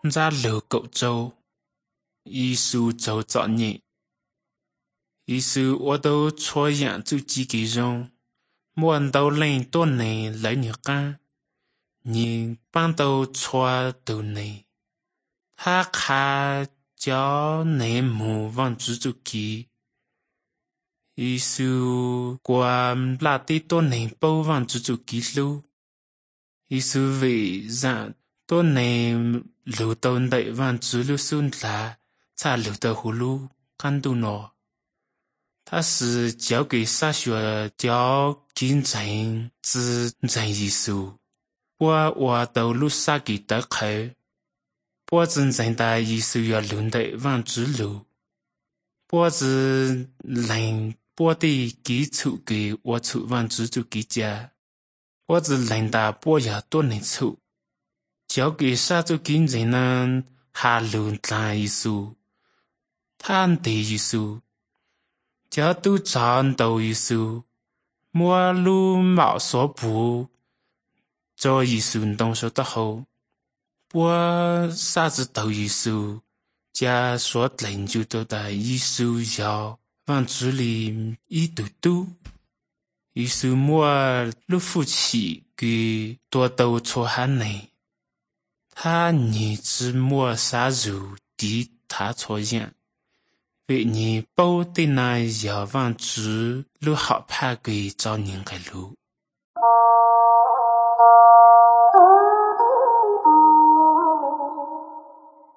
ra lửa cậu trâu. Giêsu trâu dọ nhẹ. Giêsu ở đâu cho dạng chú chí kỳ rong. Muốn đâu lên tốt này lấy nhược ca. Nhưng ban đầu cho đầu này. Hạ khá cho nè mù vang chú kỳ. Giêsu qua là tí tốt này bao vang chú kỳ lưu. Giêsu vì rằng tốt này lưu tàu đẩy vang chú lưu xuân là cha lưu tàu hù lưu căn tu nọ. 他是交给撒学教经常之人艺术，我都路撒给得开，我真正的艺术要轮得往之路，我是人我的基础给我出往之就给家，我是人的我要多能出，交给撒就经常呢下轮当艺术，他的艺术。教都战斗艺术，莫路毛所补，做艺术动手的后，我啥子斗艺术，加所研究到的艺术要往这里一嘟嘟，艺术莫路夫妻给多斗错汉内，他你只莫啥肉地他错样。vì nhị bao tên này giờ vang chữ lưu học pa ghi cho những cái lũ.